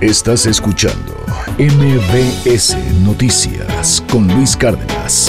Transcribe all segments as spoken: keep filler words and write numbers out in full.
Estás escuchando M B S Noticias con Luis Cárdenas.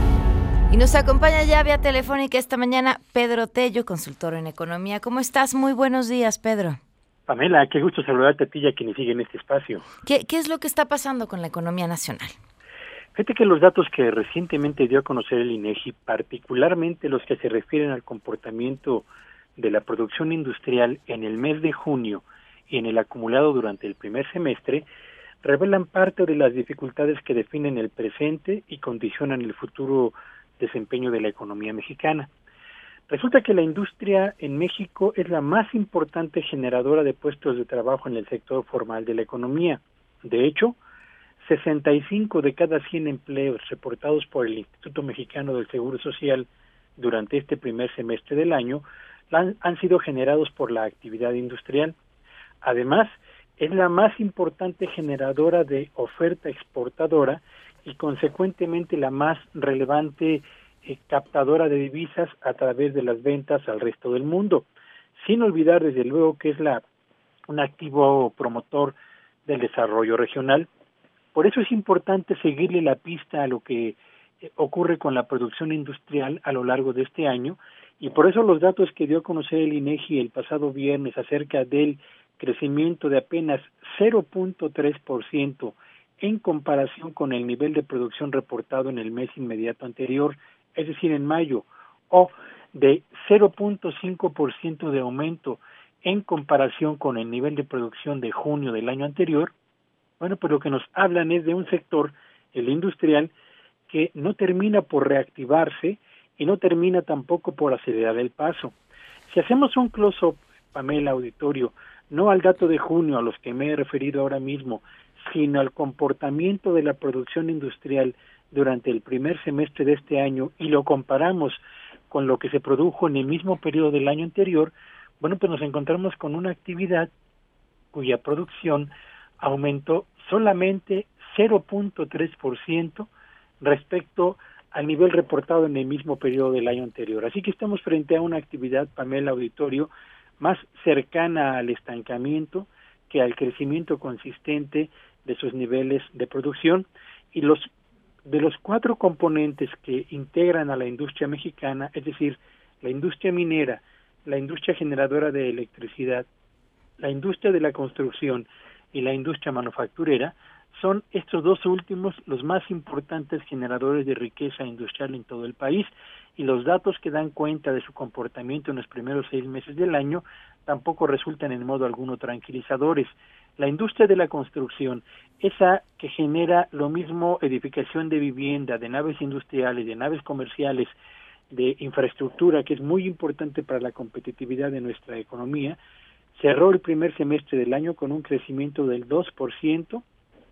Y nos acompaña ya vía telefónica esta mañana Pedro Tello, consultor en economía. ¿Cómo estás? Muy buenos días, Pedro. Pamela, qué gusto saludarte a ti y a quienes siguen este espacio. ¿Qué, qué es lo que está pasando con la economía nacional? Fíjate que los datos que recientemente dio a conocer el INEGI, particularmente los que se refieren al comportamiento de la producción industrial en el mes de junio y en el acumulado durante el primer semestre, revelan parte de las dificultades que definen el presente y condicionan el futuro desempeño de la economía mexicana. Resulta que la industria en México es la más importante generadora de puestos de trabajo en el sector formal de la economía. De hecho, sesenta y cinco de cada cien empleos reportados por el Instituto Mexicano del Seguro Social durante este primer semestre del año han, han sido generados por la actividad industrial. Además, es la más importante generadora de oferta exportadora y consecuentemente la más relevante eh, captadora de divisas a través de las ventas al resto del mundo, sin olvidar desde luego que es la un activo promotor del desarrollo regional. Por eso es importante seguirle la pista a lo que eh, ocurre con la producción industrial a lo largo de este año, y por eso los datos que dio a conocer el INEGI el pasado viernes acerca del crecimiento de apenas cero punto tres por ciento en comparación con el nivel de producción reportado en el mes inmediato anterior, es decir, en mayo, o de cero punto cinco por ciento de aumento en comparación con el nivel de producción de junio del año anterior. Bueno, pues lo que nos hablan es de un sector, el industrial, que no termina por reactivarse y no termina tampoco por acelerar el paso. Si hacemos un close-up, Pamela, auditorio, no al dato de junio a los que me he referido ahora mismo, sino al comportamiento de la producción industrial durante el primer semestre de este año y lo comparamos con lo que se produjo en el mismo periodo del año anterior, bueno, pues nos encontramos con una actividad cuya producción aumentó solamente cero punto tres por ciento respecto al nivel reportado en el mismo periodo del año anterior. Así que estamos frente a una actividad, Pamela, auditorio, más cercana al estancamiento que al crecimiento consistente de sus niveles de producción, y los de los cuatro componentes que integran a la industria mexicana, es decir, la industria minera, la industria generadora de electricidad, la industria de la construcción y la industria manufacturera, son estos dos últimos los más importantes generadores de riqueza industrial en todo el país, y los datos que dan cuenta de su comportamiento en los primeros seis meses del año tampoco resultan en modo alguno tranquilizadores. La industria de la construcción, esa que genera lo mismo edificación de vivienda, de naves industriales, de naves comerciales, de infraestructura, que es muy importante para la competitividad de nuestra economía, cerró el primer semestre del año con un crecimiento del dos por ciento,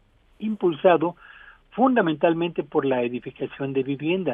impulsado fundamentalmente por la edificación de vivienda,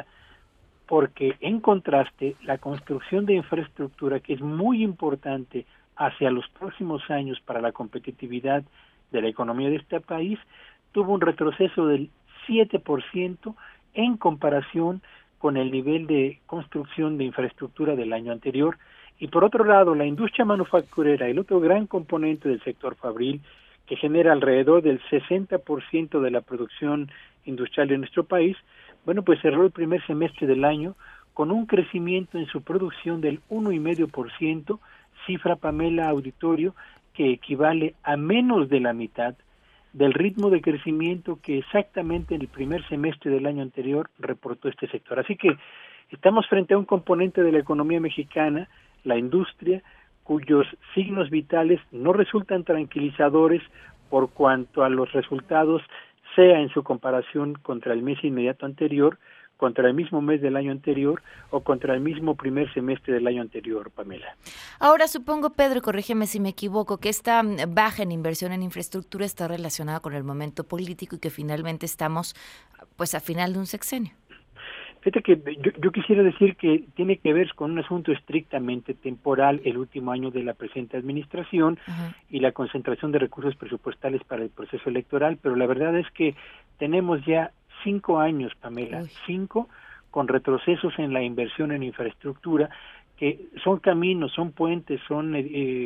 porque en contraste la construcción de infraestructura, que es muy importante hacia los próximos años para la competitividad de la economía de este país, tuvo un retroceso del siete por ciento en comparación con el nivel de construcción de infraestructura del año anterior. Y por otro lado, la industria manufacturera, el otro gran componente del sector fabril, que genera alrededor del sesenta por ciento de la producción industrial de nuestro país, bueno, pues cerró el primer semestre del año con un crecimiento en su producción del uno coma cinco por ciento, cifra, Pamela, auditorio, que equivale a menos de la mitad del ritmo de crecimiento que exactamente en el primer semestre del año anterior reportó este sector. Así que estamos frente a un componente de la economía mexicana, la industria, cuyos signos vitales no resultan tranquilizadores por cuanto a los resultados, sea en su comparación contra el mes inmediato anterior, contra el mismo mes del año anterior o contra el mismo primer semestre del año anterior, Pamela. Ahora supongo, Pedro, corrígeme si me equivoco, que esta baja en inversión en infraestructura está relacionada con el momento político y que finalmente estamos pues a final de un sexenio. Fíjate que yo, yo quisiera decir que tiene que ver con un asunto estrictamente temporal, el último año de la presente administración, uh-huh, y la concentración de recursos presupuestales para el proceso electoral, pero la verdad es que tenemos ya cinco años, Pamela, Uy. cinco, con retrocesos en la inversión en infraestructura, que son caminos, son puentes, son eh,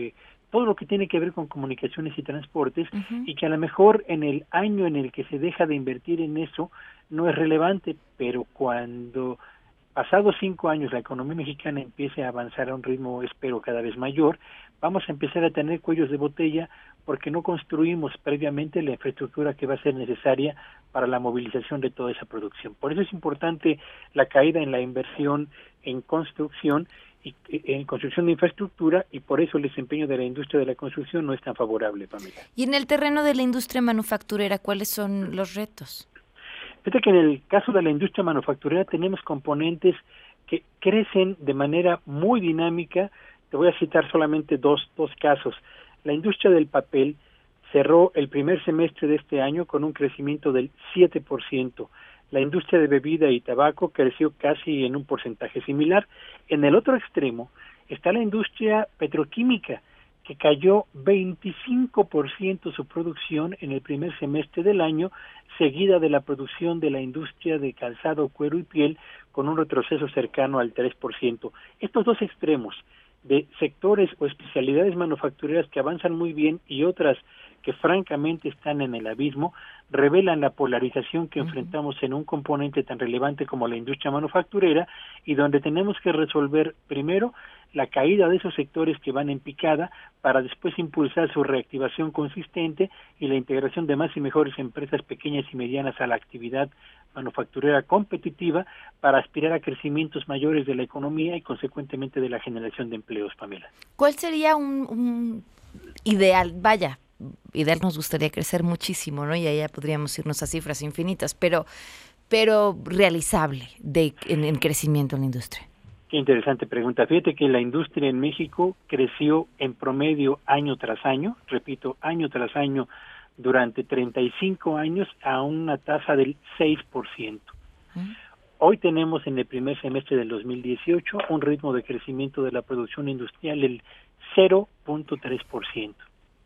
todo lo que tiene que ver con comunicaciones y transportes, Uh-huh. y que a lo mejor en el año en el que se deja de invertir en eso no es relevante, pero cuando pasados cinco años la economía mexicana empiece a avanzar a un ritmo, espero, cada vez mayor, vamos a empezar a tener cuellos de botella porque no construimos previamente la infraestructura que va a ser necesaria para la movilización de toda esa producción. Por eso es importante la caída en la inversión en construcción y en construcción de infraestructura, y por eso el desempeño de la industria de la construcción no es tan favorable, Pamela. Y en el terreno de la industria manufacturera, ¿cuáles son los retos? Fíjate que en el caso de la industria manufacturera tenemos componentes que crecen de manera muy dinámica. Te voy a citar solamente dos, dos casos. La industria del papel cerró el primer semestre de este año con un crecimiento del siete por ciento. La industria de bebida y tabaco creció casi en un porcentaje similar. En el otro extremo está la industria petroquímica, que cayó veinticinco por ciento su producción en el primer semestre del año, seguida de la producción de la industria de calzado, cuero y piel, con un retroceso cercano al tres por ciento. Estos dos extremos de sectores o especialidades manufactureras que avanzan muy bien y otras que francamente están en el abismo, revelan la polarización que uh-huh. enfrentamos en un componente tan relevante como la industria manufacturera, y donde tenemos que resolver primero la caída de esos sectores que van en picada para después impulsar su reactivación consistente y la integración de más y mejores empresas pequeñas y medianas a la actividad manufacturera competitiva para aspirar a crecimientos mayores de la economía y consecuentemente de la generación de empleos, Pamela. ¿Cuál sería un, un ideal? Vaya, ideal nos gustaría crecer muchísimo, ¿no? Y allá podríamos irnos a cifras infinitas, pero pero realizable de en, en crecimiento en la industria. Qué interesante pregunta. Fíjate que la industria en México creció en promedio año tras año, repito, año tras año, durante treinta y cinco años a una tasa del seis por ciento. ¿Mm? Hoy tenemos en el primer semestre del dos mil dieciocho un ritmo de crecimiento de la producción industrial del cero punto tres por ciento.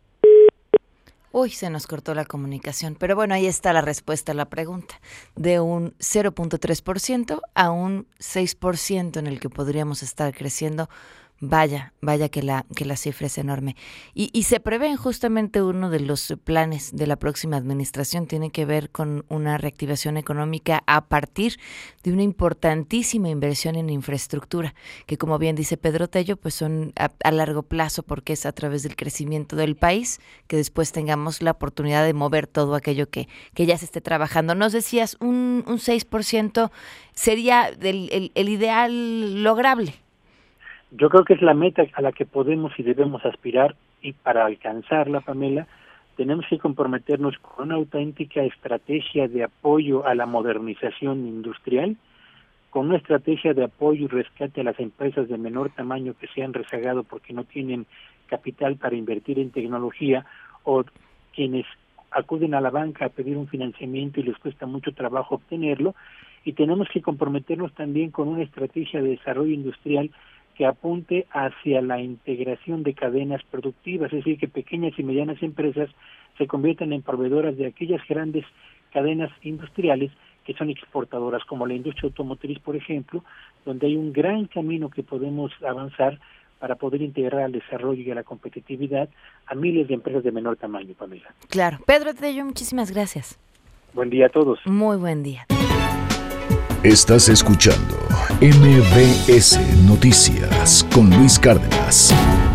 Uy, se nos cortó la comunicación, pero bueno, ahí está la respuesta a la pregunta, de un cero punto tres por ciento a un seis por ciento en el que podríamos estar creciendo. Vaya, vaya que la que la cifra es enorme. Y, y se prevé justamente uno de los planes de la próxima administración, tiene que ver con una reactivación económica a partir de una importantísima inversión en infraestructura, que como bien dice Pedro Tello, pues son a, a largo plazo, porque es a través del crecimiento del país que después tengamos la oportunidad de mover todo aquello que, que ya se esté trabajando. Nos decías, un, un seis por ciento sería el, el, el ideal lograble. Yo creo que es la meta a la que podemos y debemos aspirar, y para alcanzarla, Pamela, tenemos que comprometernos con una auténtica estrategia de apoyo a la modernización industrial, con una estrategia de apoyo y rescate a las empresas de menor tamaño que se han rezagado porque no tienen capital para invertir en tecnología, o quienes acuden a la banca a pedir un financiamiento y les cuesta mucho trabajo obtenerlo, y tenemos que comprometernos también con una estrategia de desarrollo industrial que apunte hacia la integración de cadenas productivas, es decir, que pequeñas y medianas empresas se conviertan en proveedoras de aquellas grandes cadenas industriales que son exportadoras, como la industria automotriz, por ejemplo, donde hay un gran camino que podemos avanzar para poder integrar al desarrollo y a la competitividad a miles de empresas de menor tamaño, Pamela. Claro. Pedro Tello, muchísimas gracias. Buen día a todos. Muy buen día. Estás escuchando M B S Noticias con Luis Cárdenas.